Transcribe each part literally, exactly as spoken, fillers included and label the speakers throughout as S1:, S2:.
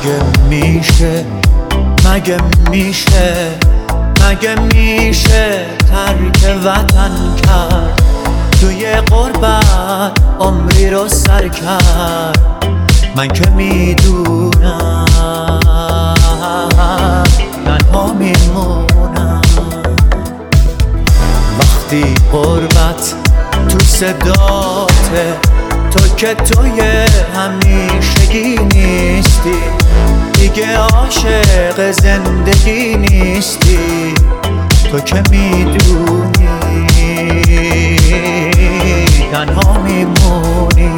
S1: مگه میشه مگه میشه مگه میشه ترک وطن کرد، توی غربت عمری رو سر کرد. من که میدونم تنها میمونم وقتی غربت تو صداته، تو که توی همیشگی نیستی، دیگه عاشق زندگی نیستی. تو که میدونی تنها میمونی.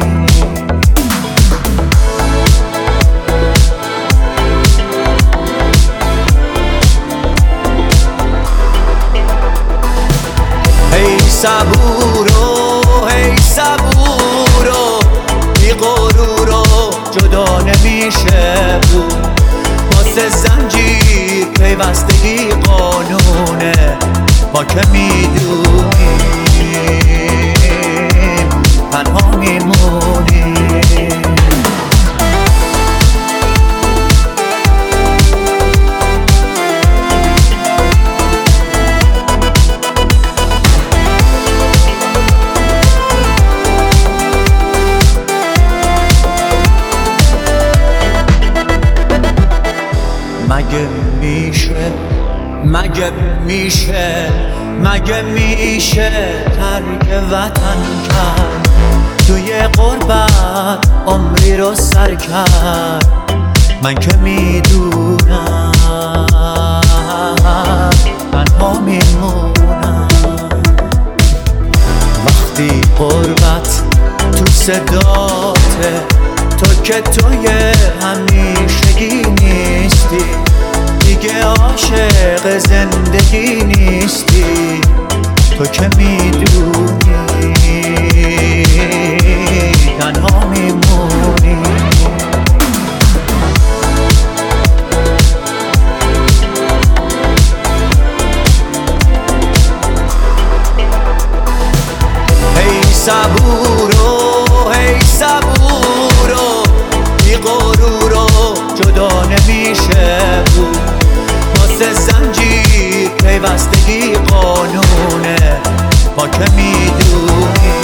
S1: ای صبورو ای صبورو، بی غرورو جدا نمیشه بود. واسه زنجیر پیوستگی قانونه، ما که میدونیم تنها میمونیم. مگه میشه مگه میشه مگه میشه ترک وطن کرد، توی غربت عمری رو سر کرد. من که میدونم تنها میمونم وقتی غربت تو صداته، تو که توی همیشگی نیستی، دیگه عاشق زندگی نیستی. تو که میدونی تنها میمونی. ای صبورو ای صبورو، بی غرورو جدا نمیشه بود. واسه زنجیر پیوستگی قانونه، ما که میدونیم